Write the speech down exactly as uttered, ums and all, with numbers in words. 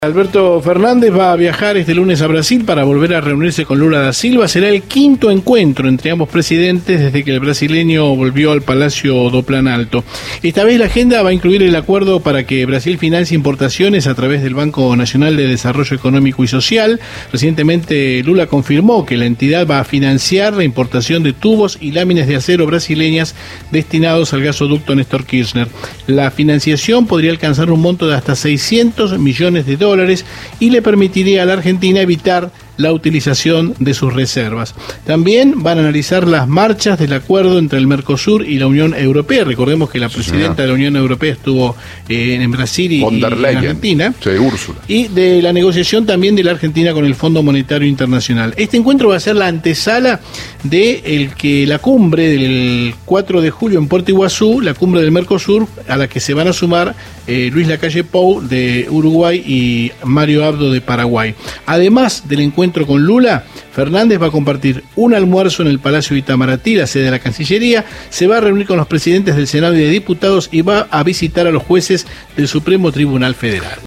Alberto Fernández va a viajar este lunes a Brasil para volver a reunirse con Lula da Silva. Será el quinto encuentro entre ambos presidentes desde que el brasileño volvió al Palacio do Planalto. Esta vez la agenda va a incluir el acuerdo para que Brasil financie importaciones a través del Banco Nacional de Desarrollo Económico y Social. Recientemente Lula confirmó que la entidad va a financiar la importación de tubos y láminas de acero brasileñas destinados al gasoducto Néstor Kirchner. La financiación podría alcanzar un monto de hasta seiscientos millones de dólares y le permitiría a la Argentina evitar la utilización de sus reservas. También van a analizar las marchas del acuerdo entre el Mercosur y la Unión Europea. Recordemos que la presidenta sí, de la Unión Europea estuvo eh, en Brasil y, y en Argentina. Sí, Úrsula. Y de la negociación también de la Argentina con el Fondo Monetario Internacional. Este encuentro va a ser la antesala de el que la cumbre del cuatro de julio en Puerto Iguazú, la cumbre del Mercosur, a la que se van a sumar eh, Luis Lacalle Pou de Uruguay y Mario Abdo de Paraguay. Además del encuentro con Lula, Fernández va a compartir un almuerzo en el Palacio Itamaraty, la sede de la Cancillería, se va a reunir con los presidentes del Senado y de Diputados y va a visitar a los jueces del Supremo Tribunal Federal.